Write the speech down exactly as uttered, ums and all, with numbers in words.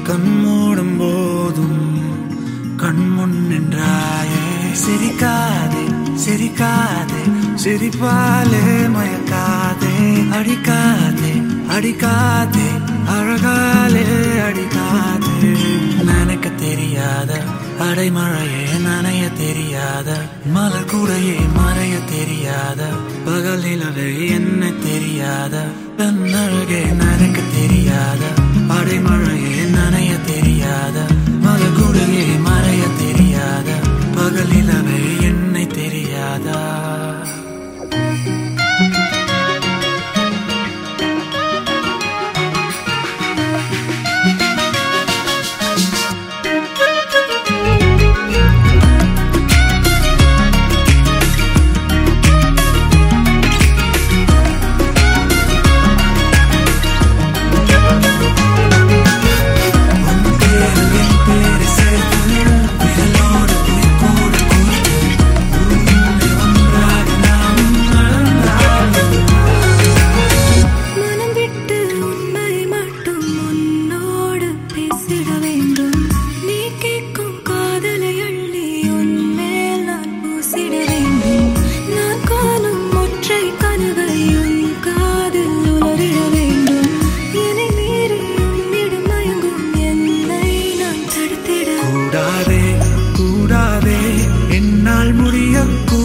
கண்மூடும் போதும் கண்முன் நின்றாயே. சிரிக்காதே சிரிக்காதே சிரிப்பாலே மயக்காதே. அடிக்காதே அடிக்காதே அழகாலே அடிக்காதே. நினைக்க தெரியாத அடைமழையே நனைய தெரியாத மலர் கூடையே மறைய தெரியாத பகல் நிலவே என்ன தெரியாத பெண்ணழகே நினைக்க தெரியாத அடைமழையே நனைய தெரியாத மலர் கூடையே மறைய தெரியாத பகல் நிலவே என்னை தெரியாதா. கூடாதே கூடாதே என்னால் முடிய